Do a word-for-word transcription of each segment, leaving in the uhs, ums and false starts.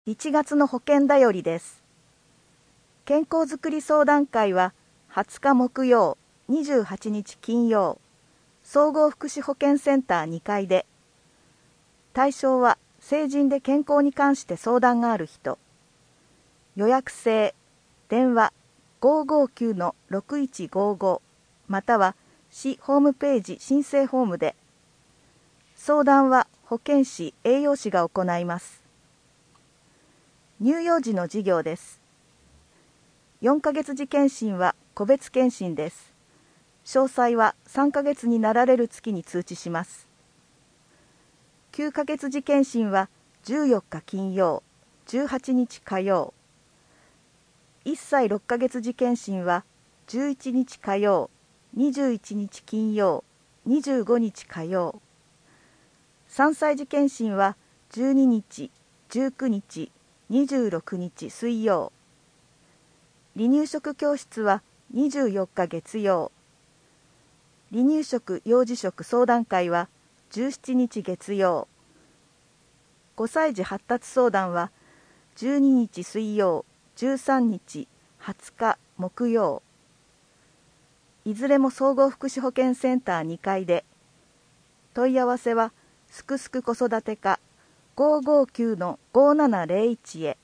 いちがつの保険だよりです。健康づくり相談会ははつか木曜、にじゅうはちにち金曜、総合福祉保健センターにかいで、対象は成人で健康に関して相談がある人、予約制、電話 ごーごーきゅうのろくいちごーご または市ホームページ申請フォームで、相談は保健師・栄養士が行います。乳幼児の事業です。よんかげつ時検診は個別検診です。詳細はさんかげつになられる月に通知します。きゅうかげつ時検診はじゅうよっか金曜、じゅうはちにち火曜。いっさいろっかげつ時検診はじゅういちにち火曜、にじゅういちにち金曜、にじゅうごにち火曜。さんさい時検診はじゅうににち、じゅうくにち、にじゅうろくにち水曜。離乳食教室はにじゅうよっか月曜。離乳食幼児食相談会はじゅうしちにち月曜。ごさい児発達相談はじゅうににち水曜、じゅうさんにち、はつか木曜。いずれも総合福祉保健センターにかいで、問い合わせはすくすく子育て課 ごーごーきゅうのごーななぜろいち へ。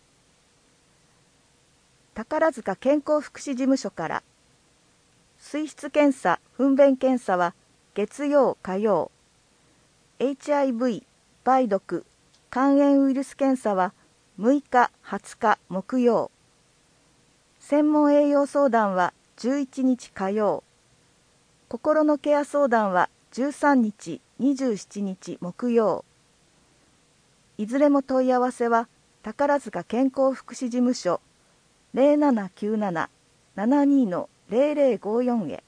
宝塚健康福祉事務所から。水質検査・糞便検査は月曜火曜。エイチアイブイ 梅毒肝炎ウイルス検査はむいかはつか木曜。専門栄養相談はじゅういちにち火曜。心のケア相談はじゅうさんにちにじゅうしちにち木曜。いずれも問い合わせは宝塚健康福祉事務所 ゼロななきゅうなな ななにのゼロゼロごよん へ。